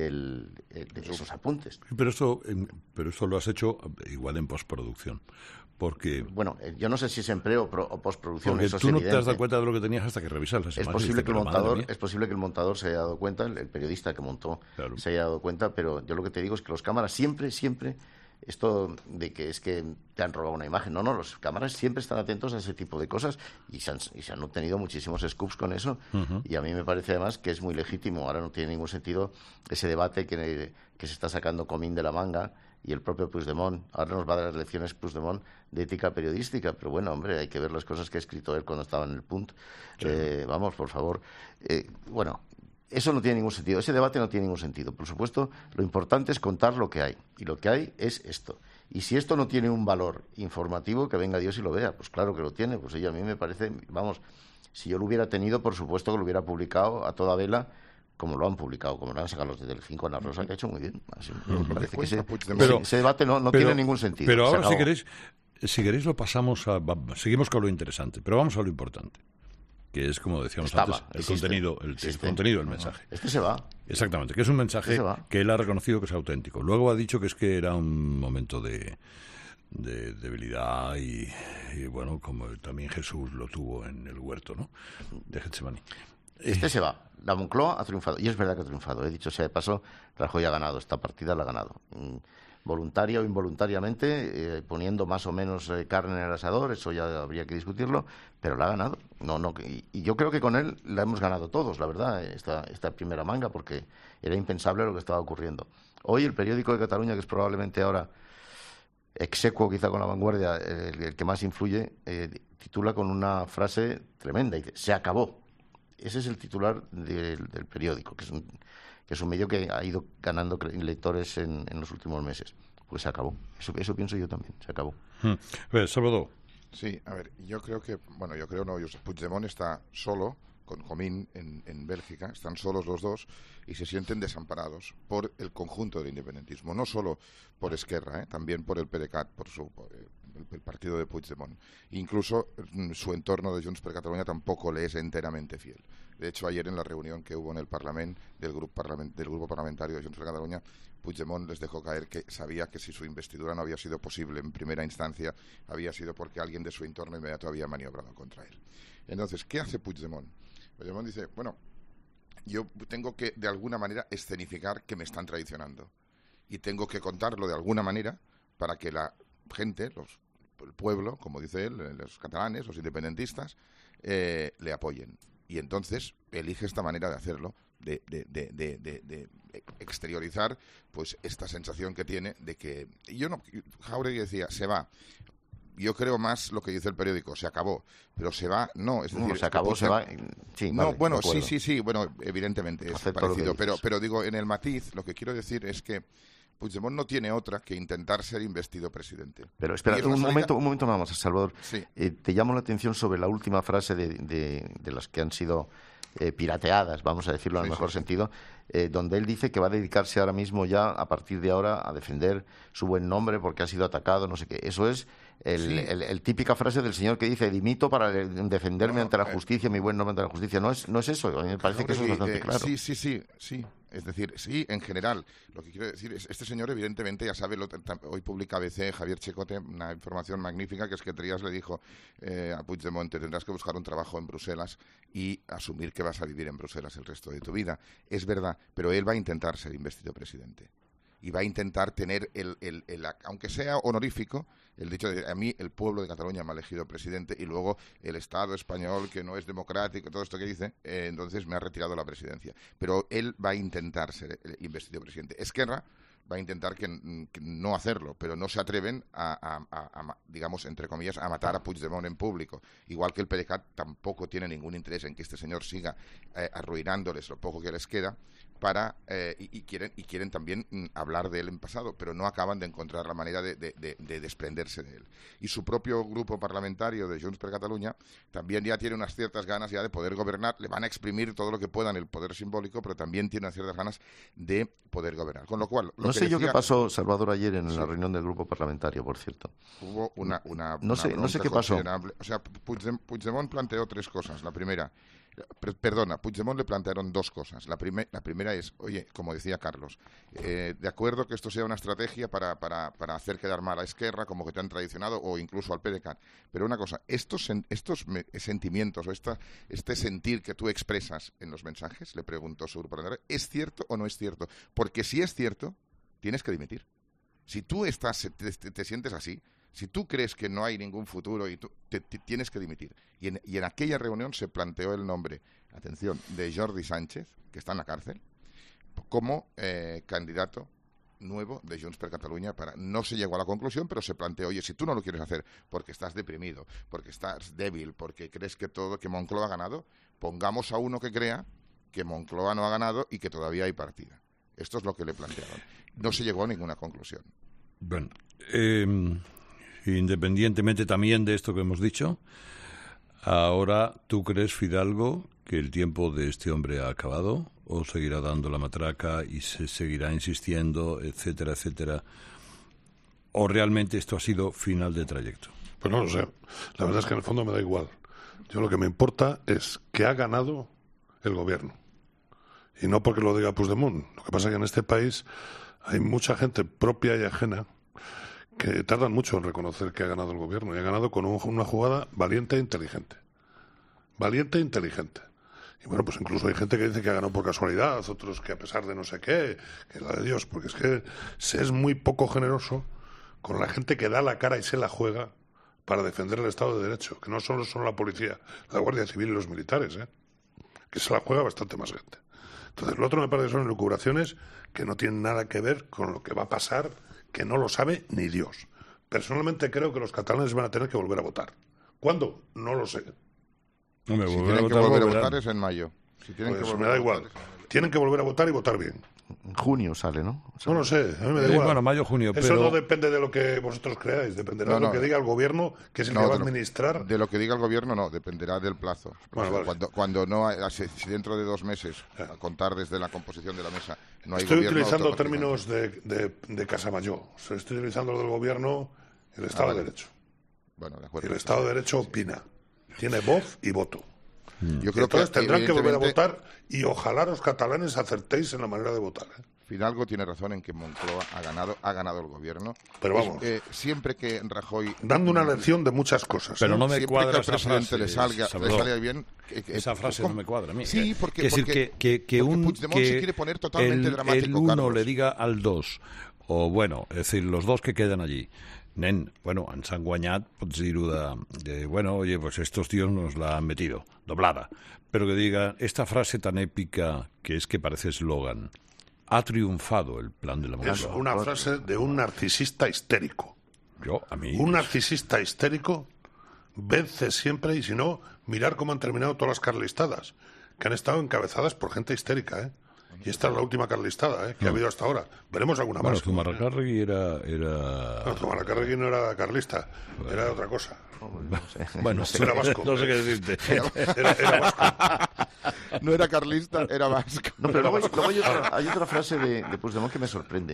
esos apuntes? Pero eso lo has hecho igual en postproducción. Porque, bueno, yo no sé si es en pre o postproducción. Porque eso tú es no evidente. te has dado cuenta de lo que tenías hasta que revisas las imágenes. Es posible que el montador se haya dado cuenta, el periodista que montó se haya dado cuenta, pero yo lo que te digo es que los cámaras siempre, esto de que es que te han robado una imagen, no, los cámaras siempre están atentos a ese tipo de cosas y se han obtenido muchísimos scoops con eso. Y a mí me parece además que es muy legítimo. Ahora no tiene ningún sentido ese debate que se está sacando Comín de la manga y el propio Puigdemont. Ahora nos va a dar las lecciones Puigdemont de ética periodística, pero bueno, hombre, hay que ver las cosas que ha escrito él cuando estaba en el Punt. Sí. Vamos, por favor. Bueno, eso no tiene ningún sentido, ese debate no tiene ningún sentido. Por supuesto, lo importante es contar lo que hay, y lo que hay es esto. Y si esto no tiene un valor informativo, que venga Dios y lo vea. Pues claro que lo tiene, pues a mí me parece, vamos, si yo lo hubiera tenido, por supuesto que lo hubiera publicado a toda vela, como lo han publicado, como lo han sacado los de Telecinco, Ana Rosa, que ha hecho muy bien. Así, me parece que ese debate no tiene ningún sentido. Pero ahora, si queréis lo pasamos seguimos con lo interesante, pero vamos a lo importante, que es, como decíamos antes, el contenido del mensaje. Este se va. Exactamente, que es un mensaje que él ha reconocido que es auténtico. Luego ha dicho que es que era un momento de debilidad y bueno, como también Jesús lo tuvo en el huerto, ¿no?, de Getsemaní. Este se va. La Moncloa ha triunfado. Y es verdad que ha triunfado. He dicho sea de paso, Rajoy ha ganado. Esta partida la ha ganado. Voluntaria o involuntariamente, poniendo más o menos carne en el asador, eso ya habría que discutirlo, pero la ha ganado. Y yo creo que con él la hemos ganado todos, la verdad, esta primera manga, porque era impensable lo que estaba ocurriendo. Hoy el periódico de Cataluña, que es probablemente ahora execuo quizá con La Vanguardia, el que más influye, titula con una frase tremenda, dice, se acabó. Ese es el titular del periódico, que es un medio que ha ido ganando lectores en los últimos meses. Pues se acabó. Eso pienso yo también, se acabó. Salvador. Sí, a ver, yo creo Puigdemont está solo con Comín en Bélgica, están solos los dos y se sienten desamparados por el conjunto del independentismo, no solo por Esquerra, también por el PDeCAT, por el partido de Puigdemont. Incluso su entorno de Junts per Catalunya tampoco le es enteramente fiel. De hecho, ayer en la reunión que hubo en el Parlamento del grupo parlamentario de Junts per Catalunya, Puigdemont les dejó caer que sabía que si su investidura no había sido posible en primera instancia, había sido porque alguien de su entorno inmediato había maniobrado contra él. Entonces, ¿qué hace Puigdemont? Puigdemont dice, bueno, yo tengo que de alguna manera escenificar que me están traicionando y tengo que contarlo de alguna manera para que la gente, el pueblo, como dice él, los catalanes, los independentistas, le apoyen. Y entonces elige esta manera de hacerlo, de exteriorizar pues esta sensación que tiene de que... Jáuregui decía, se va. yo creo más lo que dice el periódico, se acabó, pero se va, no, es decir... No, se acabó, se va... Sí, no, vale, bueno, sí, bueno, evidentemente es Acepto parecido, pero digo, en el matiz, lo que quiero decir es que Puigdemont no tiene otra que intentar ser investido presidente. Pero espera, un momento nada más, Salvador. Sí. Te llamo la atención sobre la última frase de las que han sido pirateadas, vamos a decirlo en el mejor sentido, donde él dice que va a dedicarse ahora mismo ya, a partir de ahora, a defender su buen nombre porque ha sido atacado, no sé qué. Eso es el típica frase del señor que dice, dimito para defenderme ante la justicia, mi buen nombre ante la justicia. No es eso, a mí me parece que eso es bastante claro. Sí. Es decir, sí, en general. Lo que quiero decir es, este señor evidentemente ya sabe, hoy publica ABC, Javier Checote, una información magnífica, que es que Trias le dijo a Puigdemont, tendrás que buscar un trabajo en Bruselas y asumir que vas a vivir en Bruselas el resto de tu vida. Es verdad, pero él va a intentar ser investido presidente. Y va a intentar tener, aunque sea honorífico, el dicho de a mí el pueblo de Cataluña me ha elegido presidente y luego el Estado español, que no es democrático, todo esto que dice, entonces me ha retirado la presidencia. Pero él va a intentar ser investido presidente. Esquerra va a intentar que no hacerlo, pero no se atreven a, digamos, entre comillas, a matar a Puigdemont en público. Igual que el PDeCAT tampoco tiene ningún interés en que este señor siga arruinándoles lo poco que les queda, y quieren también hablar de él en pasado, pero no acaban de encontrar la manera de desprenderse de él. Y su propio grupo parlamentario de Junts per Catalunya también ya tiene unas ciertas ganas ya de poder gobernar, le van a exprimir todo lo que puedan el poder simbólico, pero también tiene unas ciertas ganas de poder gobernar. Con lo cual... No sé yo qué pasó, Salvador, ayer en la reunión del grupo parlamentario, por cierto. Hubo una no sé qué pasó. O sea, Puigdemont planteó tres cosas. La primera... Puigdemont le plantearon dos cosas. La primera es, oye, como decía Carlos, de acuerdo que esto sea una estrategia para hacer quedar mal a Esquerra, como que te han traicionado, o incluso al PDeCAT. Pero una cosa, estos sentimientos o este sentir que tú expresas en los mensajes, le preguntó su grupo parlamentario, ¿es cierto o no es cierto? Porque si es cierto, tienes que dimitir. Si tú te sientes así, si tú crees que no hay ningún futuro y tú tienes que dimitir. Y en aquella reunión se planteó el nombre, atención, de Jordi Sánchez, que está en la cárcel, como candidato nuevo de Junts per Catalunya. No se llegó a la conclusión, pero se planteó, oye, si tú no lo quieres hacer porque estás deprimido, porque estás débil, porque crees que Moncloa ha ganado, pongamos a uno que crea que Moncloa no ha ganado y que todavía hay partida. Esto es lo que le plantearon. No se llegó a ninguna conclusión. Bueno, independientemente también de esto que hemos dicho, ahora, ¿tú crees, Fidalgo, que el tiempo de este hombre ha acabado o seguirá dando la matraca y se seguirá insistiendo, etcétera, etcétera? ¿O realmente esto ha sido final de trayecto? Pues no lo sé. La verdad es que en el fondo me da igual. Yo lo que me importa es que ha ganado el gobierno. Y no porque lo diga Puigdemont. Lo que pasa es que en este país hay mucha gente propia y ajena que tardan mucho en reconocer que ha ganado el gobierno, y ha ganado con una jugada valiente e inteligente. Valiente e inteligente. Y bueno, pues incluso hay gente que dice que ha ganado por casualidad, otros que a pesar de no sé qué, que la de Dios, porque es que se es muy poco generoso con la gente que da la cara y se la juega para defender el Estado de Derecho, que no solo son la policía, la Guardia Civil y los militares, que se la juega bastante más gente. Entonces, lo otro me parece que son elucubraciones que no tienen nada que ver con lo que va a pasar, que no lo sabe ni Dios. Personalmente creo que los catalanes van a tener que volver a votar. ¿Cuándo? No lo sé. Si tienen que volver a votar es en mayo. Pues me da igual. Tienen que volver a votar y votar bien. En junio sale, ¿no? No lo sé, a mí me da igual. Bueno, mayo, junio, Eso no depende de lo que vosotros creáis, dependerá de lo que diga el gobierno, que es el que va a administrar. De lo que diga el gobierno no, dependerá del plazo. Bueno, cuando no, si dentro de 2 meses, a contar desde la composición de la mesa, no hay Estoy gobierno... utilizando términos de Casamayor. Estoy utilizando lo del gobierno, el Estado de Derecho. Bueno, de acuerdo. Y el Estado de Derecho opina. Tiene voz y voto. Yo creo entonces que tendrán que volver a votar y ojalá los catalanes acertéis en la manera de votar. Fidalgo tiene razón en que Moncloa ha ganado el gobierno. Pero vamos, siempre que Rajoy... dando una lección de muchas cosas. Pero no me siempre cuadra que al esa presidente frase, le salga bien... esa frase no me cuadra a mí. Sí, porque Puigdemont se quiere poner totalmente dramático, el uno Carlos. le diga al dos, o bueno, es decir, los dos que quedan allí. Nen, bueno, ens han guanyat, pots dir-ho de, bueno, oye, pues estos tíos nos la han metido, doblada. Pero que diga esta frase tan épica que es que parece eslogan. Ha triunfado el plan de la Moncloa. Es una frase de un narcisista histérico. Un narcisista histérico vence siempre, y si no, mirar cómo han terminado todas las carlistadas, que han estado encabezadas por gente histérica, ¿eh? Y esta es la última carlistada que ha habido hasta ahora. Veremos alguna más. Zumarracarregui era... No, Zumarracarregui no era carlista, era otra cosa. Bueno, era vasco. No sé qué decirte. Era vasco. No era carlista, era vasco. No, pero luego hay otra frase de Puigdemont que me sorprende.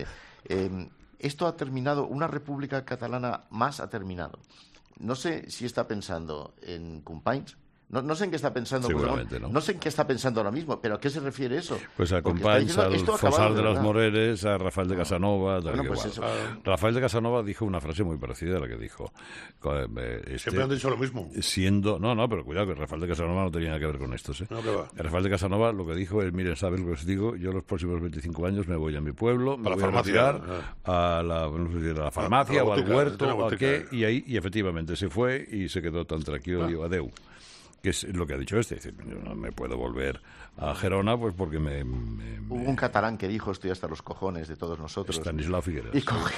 Esto ha terminado, una república catalana más ha terminado. No sé si está pensando en Companys. No sé en qué está pensando. Seguramente no. No sé en qué está pensando ahora mismo, pero ¿a qué se refiere eso? Pues a Companys, al Fosal de las Moreres, a Rafael de Casanova. Rafael de Casanova dijo una frase muy parecida a la que dijo. Siempre han dicho lo mismo. Pero cuidado, que Rafael de Casanova no tenía nada que ver con estos. No, que va. Rafael de Casanova lo que dijo es, miren, ¿sabes lo que os digo? Yo los próximos 25 años me voy a mi pueblo, me voy a retirar a la farmacia o al huerto, o a qué, y efectivamente se fue y se quedó tan tranquilo, digo, adeu. Que es lo que ha dicho es decir, yo no me puedo volver a Gerona pues porque Hubo un catalán que dijo, estoy hasta los cojones de todos nosotros. Stanislao Figueras.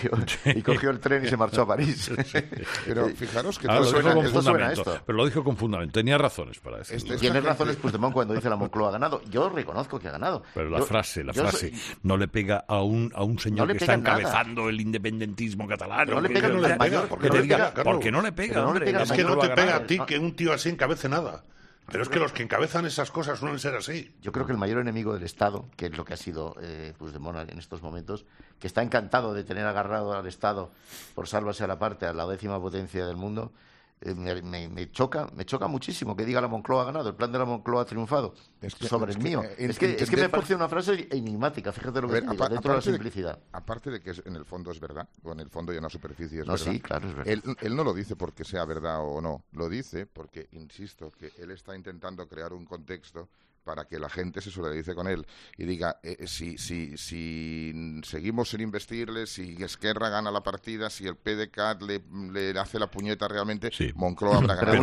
Y cogió el tren y se marchó a París. Pero fijaros que todo suena esto. Pero lo dijo con fundamento. Tenía razones para decirlo. Tienes razones, Puigdemont, cuando dice la Moncloa ha ganado. Yo reconozco que ha ganado. Pero la frase no le pega a un señor que está encabezando el independentismo catalán. No le pega al mayor. Porque no le pega, hombre. Es que no te pega a ti que un tío así encabece nada. Pero es que los que encabezan esas cosas suelen ser así. Yo creo que el mayor enemigo del Estado, que es lo que ha sido Puigdemont en estos momentos, que está encantado de tener agarrado al Estado por sálvase a la parte a la 10ª potencia del mundo, me choca muchísimo que diga la Moncloa ha ganado, el plan de la Moncloa ha triunfado sobre el mío. Es que me parece una frase enigmática, fíjate lo que digo, dentro de la simplicidad. Aparte de que en el fondo es verdad, o en el fondo y en la superficie es verdad. Sí, claro, es verdad. Él no lo dice porque sea verdad o no, lo dice porque, insisto, que él está intentando crear un contexto para que la gente se solidarice con él y diga, si seguimos sin investirle, si Esquerra gana la partida, si el PDeCAT le hace la puñeta realmente, Moncloa habrá ganado.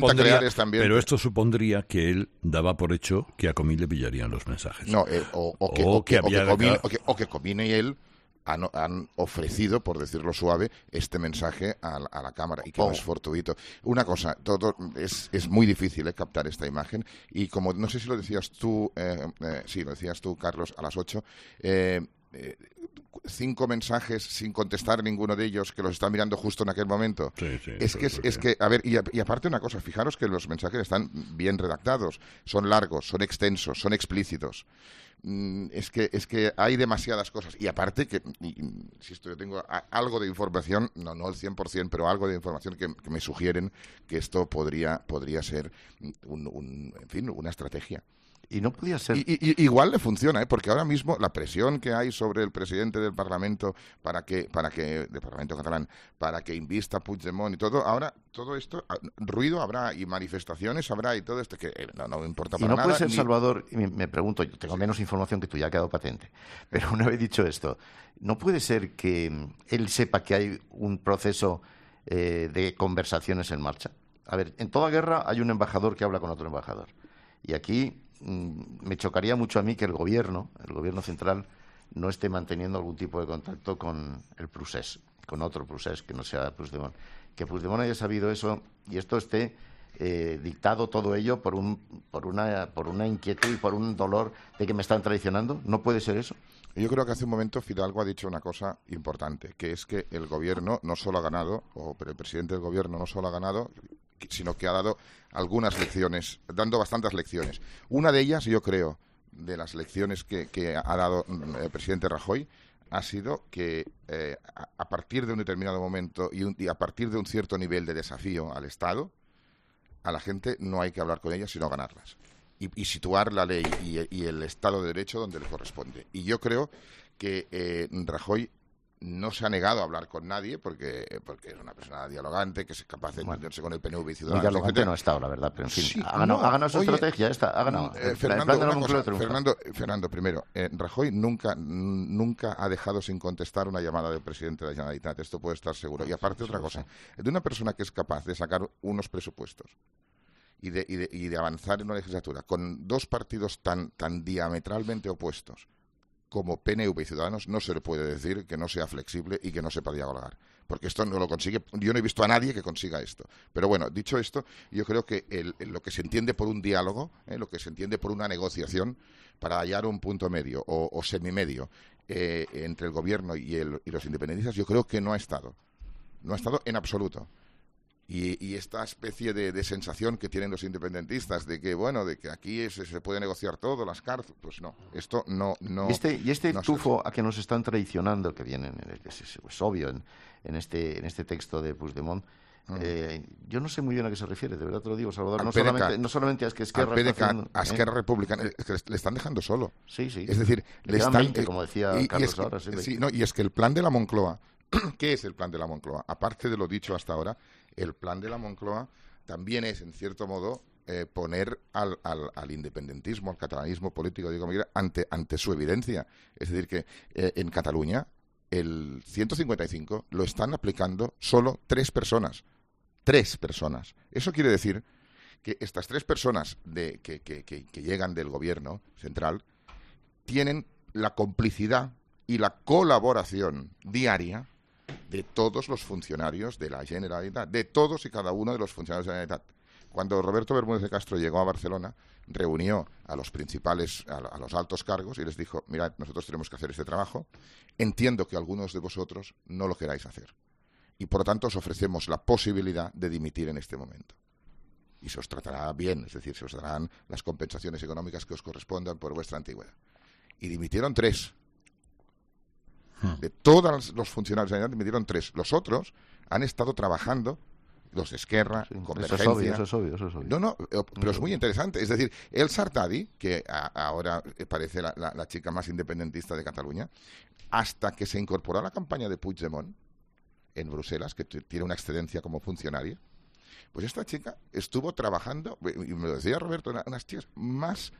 Pero esto supondría que él daba por hecho que a Comín le pillarían los mensajes. No, o que Comín y él han ofrecido, por decirlo suave, este mensaje a la Cámara y que no es fortuito. Una cosa, todo es muy difícil captar esta imagen y como no sé si lo decías tú, sí, lo decías tú, Carlos, a las 8, 5 mensajes sin contestar ninguno de ellos que los está mirando justo en aquel momento. Es que, a ver, y aparte una cosa, fijaros que los mensajes están bien redactados, son largos, son extensos, son explícitos. Es que hay demasiadas cosas y aparte que, insisto, yo tengo algo de información, no el 100%, pero algo de información que me sugieren que esto podría ser en fin, una estrategia. Y no podía ser. Igual le funciona, porque ahora mismo la presión que hay sobre el presidente del Parlamento del Parlamento catalán, para que invista a Puigdemont y todo, ahora todo esto, ruido habrá y manifestaciones habrá y todo esto que no me importa para nada. Y no puede ser, Salvador, y me pregunto, yo tengo menos información que tú, ya ha quedado patente, pero una vez dicho esto, ¿no puede ser que él sepa que hay un proceso de conversaciones en marcha? A ver, en toda guerra hay un embajador que habla con otro embajador. Y aquí me chocaría mucho a mí que el gobierno central, no esté manteniendo algún tipo de contacto con el Procés, con otro Procés que no sea Puigdemont. Que Puigdemont haya sabido eso y esto esté dictado todo ello por una inquietud y por un dolor de que me están traicionando. ¿No puede ser eso? Yo creo que hace un momento Fidalgo ha dicho una cosa importante, que es que el gobierno no solo ha ganado, pero el presidente del gobierno no solo ha ganado, sino que ha dado algunas lecciones, dando bastantes lecciones. Una de ellas, yo creo, de las lecciones que ha dado el presidente Rajoy, ha sido que a partir de un determinado momento y a partir de un cierto nivel de desafío al Estado, a la gente no hay que hablar con ellas, sino ganarlas. Y situar la ley y el Estado de Derecho donde le corresponde. Y yo creo que Rajoy no se ha negado a hablar con nadie porque es una persona dialogante, que es capaz de entenderse con el PNV y Ciudadanos. Dialogante no ha estado, la verdad, pero en fin, sí, ha ganado su estrategia esta, ha ganado. Fernando, primero, Rajoy nunca ha dejado sin contestar una llamada del presidente de la Generalitat, esto puede estar seguro. Y aparte otra cosa, de una persona que es capaz de sacar unos presupuestos y de avanzar en una legislatura con dos partidos tan diametralmente opuestos como PNV y Ciudadanos, no se le puede decir que no sea flexible y que no sepa dialogar. porque esto no lo consigue. Yo no he visto a nadie que consiga esto. Pero bueno, dicho esto, yo creo que lo que se entiende por un diálogo, lo que se entiende por una negociación, para hallar un punto medio o semimedio entre el gobierno y los independentistas, yo creo que no ha estado. No ha estado en absoluto. Y esta especie de sensación que tienen los independentistas de que, bueno, de que aquí se puede negociar todo, las cárceles, pues no, esto no. Y este no tufo a que nos están traicionando, que viene, es obvio en este texto de Puigdemont, yo no sé muy bien a qué se refiere, de verdad te lo digo, Salvador. No solamente a que Esquerra a Esquerra Republicana, es que le están dejando solo. Sí. Es decir, le están 20, como decía Carlos ahora. Y es que el plan de la Moncloa, ¿qué es el plan de la Moncloa? Aparte de lo dicho hasta ahora, el plan de la Moncloa también es, en cierto modo, poner al independentismo, al catalanismo político, ante su evidencia. Es decir, que en Cataluña el 155 lo están aplicando solo 3 personas. 3 personas. Eso quiere decir que estas 3 personas que llegan del gobierno central tienen la complicidad y la colaboración diaria de todos los funcionarios de la Generalitat, de todos y cada uno de los funcionarios de la Generalitat. Cuando Roberto Bermúdez de Castro llegó a Barcelona, reunió a los principales, a los altos cargos y les dijo: mirad, nosotros tenemos que hacer este trabajo, entiendo que algunos de vosotros no lo queráis hacer y por lo tanto os ofrecemos la posibilidad de dimitir en este momento. Y se os tratará bien, es decir, se os darán las compensaciones económicas que os correspondan por vuestra antigüedad. Y dimitieron 3. De todos los funcionarios de la Generalitat dimitieron 3. Los otros han estado trabajando, los de Esquerra, Convergencia. Eso es obvio. No, pero es muy interesante. Es decir, el Sartadi, que ahora parece la chica más independentista de Cataluña, hasta que se incorporó a la campaña de Puigdemont en Bruselas, que tiene una excedencia como funcionaria, pues esta chica estuvo trabajando, y me lo decía Roberto, unas chicas más,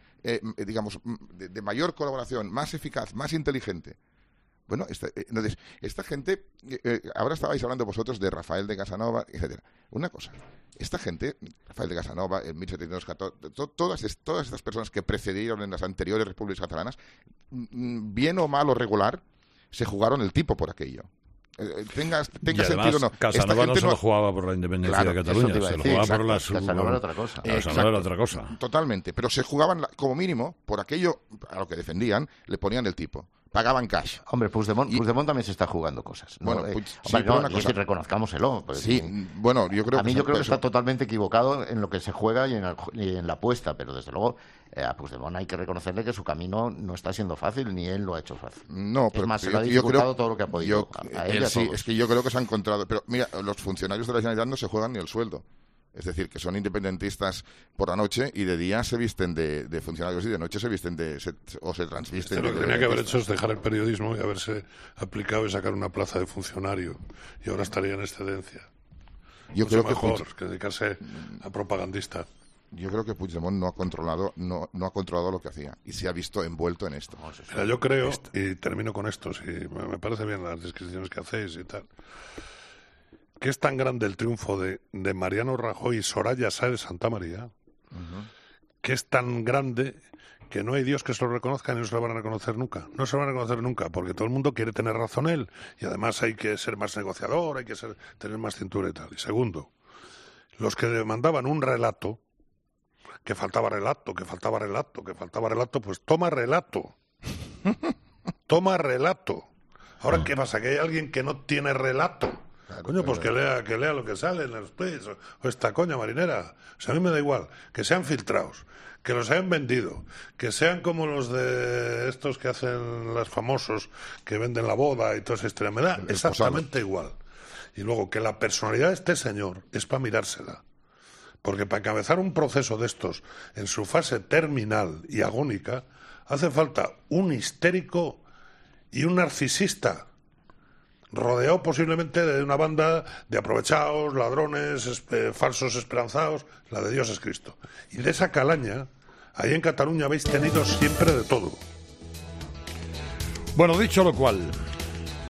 de mayor colaboración, más eficaz, más inteligente. Bueno, esta gente, ahora estabais hablando vosotros de Rafael de Casanova, etcétera. Una cosa, esta gente, Rafael de Casanova, en 1714, todas estas personas que precedieron en las anteriores repúblicas catalanas, bien o mal o regular, se jugaron el tipo por aquello. Tenga sentido o no. Casanova no se lo jugaba por la independencia de Cataluña, se lo jugaba por la Casanova era otra cosa. Casanova era otra cosa. Totalmente, pero se jugaban como mínimo por aquello a lo que defendían, le ponían el tipo. Pagaban cash. Hombre, Puigdemont también se está jugando cosas, ¿no? Bueno, reconozcámoselo. Sí, bueno, yo creo que está totalmente equivocado en lo que se juega y en la apuesta, pero desde luego a Puigdemont hay que reconocerle que su camino no está siendo fácil, ni él lo ha hecho fácil. No, pero es más, se lo ha dificultado todo lo que ha podido. Es que yo creo que se ha encontrado. Pero mira, los funcionarios de la Generalitat no se juegan ni el sueldo. Es decir, que son independentistas por la noche y de día se visten de funcionarios y de noche se visten o se transvisten. Lo que tenía que haber hecho es dejar el periodismo y haberse aplicado y sacar una plaza de funcionario. Y ahora estaría en excedencia. Yo creo mejor que dedicarse a propagandista. Yo creo que Puigdemont no ha controlado lo que hacía y se ha visto envuelto en esto. Mira, yo creo, y termino con esto, si me parece bien las descripciones que hacéis y tal, que es tan grande el triunfo de Mariano Rajoy y Soraya Sáenz de Santamaría, que es tan grande que no hay Dios que se lo reconozca y no se lo van a reconocer nunca. No se lo van a reconocer nunca, porque todo el mundo quiere tener razón él, y además hay que ser más negociador, hay que tener más cintura y tal. Y segundo, los que demandaban un relato, que faltaba relato, pues toma relato. Toma relato. Ahora, ¿qué pasa? ¿Que hay alguien que no tiene relato? Coño, pues que lea lo que sale en los tweets o esta coña marinera. O sea, a mí me da igual que sean filtrados, que los hayan vendido, que sean como los de estos que hacen los famosos que venden la boda y toda esa historia. Me da exactamente igual. Y luego que la personalidad de este señor es para mirársela. Porque para encabezar un proceso de estos en su fase terminal y agónica hace falta un histérico y un narcisista, rodeado posiblemente de una banda de aprovechados, ladrones, falsos esperanzados. La de Dios es Cristo. Y de esa calaña, ahí en Cataluña habéis tenido siempre de todo. Bueno, dicho lo cual,